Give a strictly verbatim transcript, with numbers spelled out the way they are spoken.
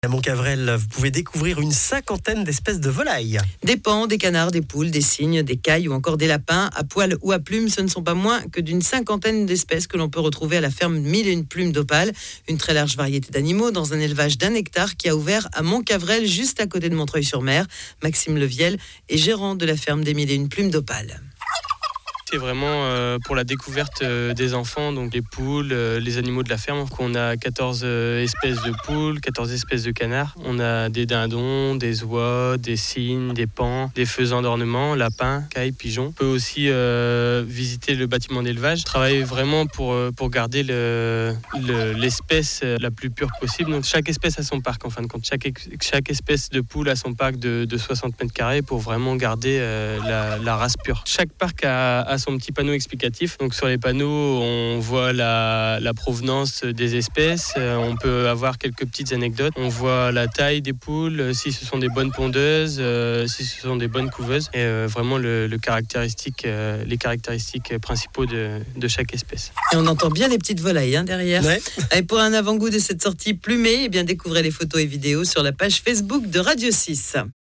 À Montcavrel, vous pouvez découvrir une cinquantaine d'espèces de volailles. Des paons, des canards, des poules, des cygnes, des cailles ou encore des lapins. À poil ou à plumes, ce ne sont pas moins que d'une cinquantaine d'espèces que l'on peut retrouver à la ferme Mille et une plumes d'Opale. Une très large variété d'animaux dans un élevage d'un hectare qui a ouvert à Montcavrel, juste à côté de Montreuil-sur-Mer. Maxime Leviel est gérant de la ferme des Mille et une plumes d'Opale. C'est vraiment euh, pour la découverte euh, des enfants, donc les poules, euh, les animaux de la ferme. On a quatorze euh, espèces de poules, quatorze espèces de canards. On a des dindons, des oies, des cygnes, des paons, des faisans d'ornement, lapins, cailles, pigeons. On peut aussi euh, visiter le bâtiment d'élevage. Je travaille vraiment pour, euh, pour garder le, le, l'espèce la plus pure possible. Donc chaque espèce a son parc en fin de compte. Chaque, chaque espèce de poule a son parc de, de soixante mètres carrés pour vraiment garder euh, la, la race pure. Chaque parc a, a son petit panneau explicatif. Donc sur les panneaux, on voit la, la provenance des espèces. On peut avoir quelques petites anecdotes. On voit la taille des poules, si ce sont des bonnes pondeuses, euh, si ce sont des bonnes couveuses. Et euh, vraiment le, le caractéristique, euh, les caractéristiques principaux de, de chaque espèce. Et on entend bien les petites volailles hein, derrière. Ouais. Et pour un avant-goût de cette sortie plumée, eh bien découvrez les photos et vidéos sur la page Facebook de Radio six.